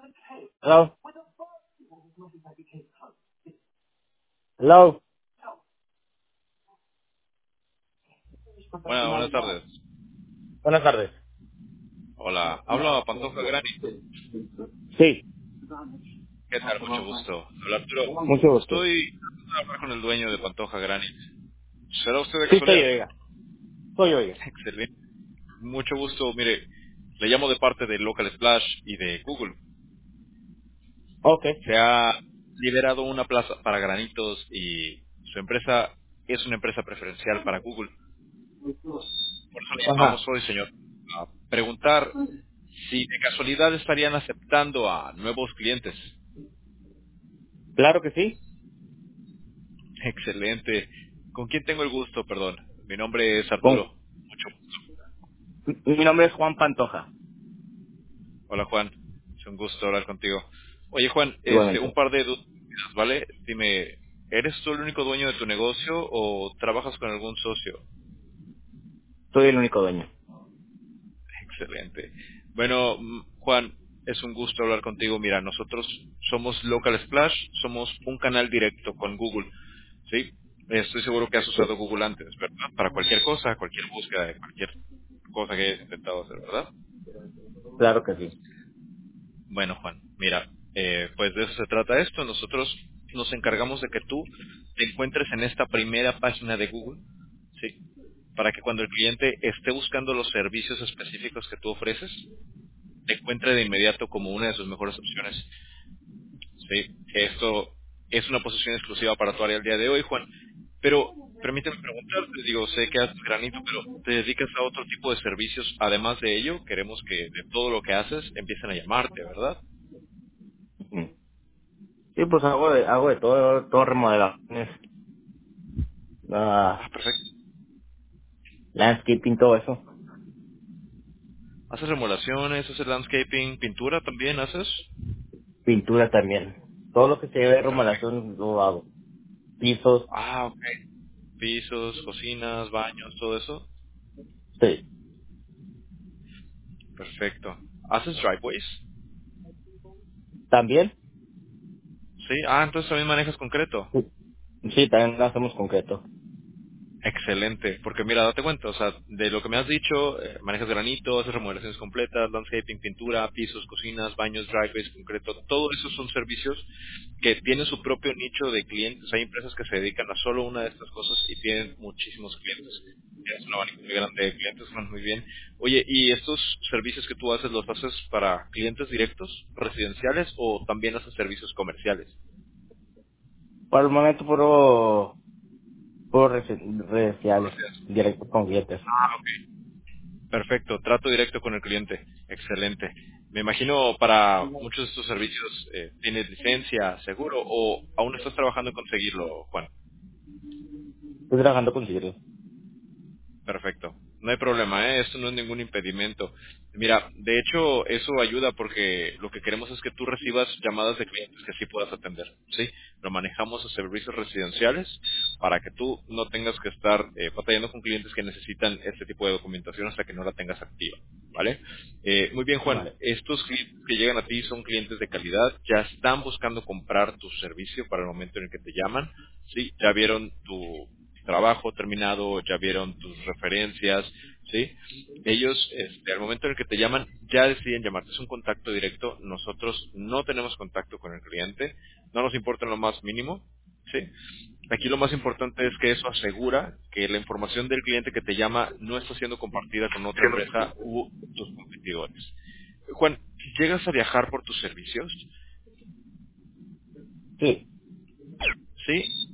Hello. Hello. Buenas tardes. Buenas tardes. Hola, habla Pantoja Grani. Sí, ¿Qué tal? Mucho gusto. Hola Arturo. mucho gusto. Estoy tratando de hablar con el dueño de Pantoja Grani. ¿Será usted de Sí, soy casualidad? yo, oiga. Soy yo, oiga. Excelente. Mucho gusto. Mire, le llamo de parte de Local Splash y de Google. Ok. Se ha liberado una plaza para granitos y su empresa es una empresa preferencial para Google. Por eso le llamamos Ajá. hoy, señor, a preguntar si de casualidad estarían aceptando a nuevos clientes. Claro que sí. Excelente. ¿Con quién tengo el gusto? Perdón. Mi nombre es Con... Arturo. Mucho. Mi nombre es Juan Pantoja. Hola Juan. Es un gusto hablar contigo. Oye Juan, un Igualmente. par de dudas, ¿vale? Dime, ¿eres tú el único dueño de tu negocio o trabajas con algún socio? Soy el único dueño. Excelente. Bueno, Juan, es un gusto hablar contigo. Mira, nosotros somos Local Splash, somos un canal directo con Google. ¿Sí? Estoy seguro que has Sí. usado Google antes, ¿verdad? Para cualquier cosa, cualquier búsqueda de cualquier cosa que hayas intentado hacer, ¿verdad? Claro que sí. Bueno, Juan, mira, pues de eso se trata esto. Nosotros nos encargamos de que tú te encuentres en esta primera página de Google, ¿sí? Para que cuando el cliente esté buscando los servicios específicos que tú ofreces, te encuentre de inmediato como una de sus mejores opciones. ¿Sí? Esto es una posición exclusiva para tu área el día de hoy, Juan. Pero permíteme preguntarte, digo, sé que haces granito, pero ¿te dedicas a otro tipo de servicios además de ello? Queremos que de todo lo que haces empiecen a llamarte, ¿verdad? Ujú. Sí, pues hago de todo remodelaciones, Ah, perfecto. landscaping, todo eso. ¿Haces remodelaciones, haces landscaping, pintura también haces? Pintura también. Todo lo que se ve de Perfecto. remodelación lo hago. Pisos. Ah, ok. Pisos, cocinas, baños, todo eso. Sí. Perfecto. ¿Haces driveways? ¿También? Sí. Ah, entonces también manejas concreto. Sí, sí, también lo hacemos concreto. Excelente, porque mira, date cuenta, o sea, de lo que me has dicho, manejas granito, haces remodelaciones completas, landscaping, pintura, pisos, cocinas, baños, driveways, concreto, todo eso son servicios que tienen su propio nicho de clientes. Hay empresas que se dedican a solo una de estas cosas y tienen muchísimos clientes. Tienes un abanico muy grande de clientes, van muy bien. Oye, ¿y estos servicios que tú haces los haces para clientes directos, residenciales o también haces servicios comerciales? Por el momento puro residenciales, directo con clientes. Ah, ok. Perfecto, trato directo con el cliente. Excelente. Me imagino para muchos de estos servicios tienes licencia, seguro, o aún estás trabajando en conseguirlo, Juan. Estoy trabajando con clientes. Perfecto. No hay problema, ¿eh? Esto no es ningún impedimento. Mira, de hecho, eso ayuda porque lo que queremos es que tú recibas llamadas de clientes que sí puedas atender, ¿sí? Lo manejamos a servicios residenciales para que tú no tengas que estar batallando con clientes que necesitan este tipo de documentación hasta que no la tengas activa, ¿vale? Muy bien, Juan. Vale. Estos clientes que llegan a ti son clientes de calidad, ya están buscando comprar tu servicio para el momento en el que te llaman, ¿sí? Ya vieron tu trabajo terminado, ya vieron tus referencias, ¿sí? Ellos, al momento en el que te llaman, ya deciden llamarte. Es un contacto directo. Nosotros no tenemos contacto con el cliente. No nos importa en lo más mínimo, ¿sí? Aquí lo más importante es que eso asegura que la información del cliente que te llama no está siendo compartida con otra empresa u tus competidores. Juan, ¿llegas a viajar por tus servicios? Sí, ¿Sí?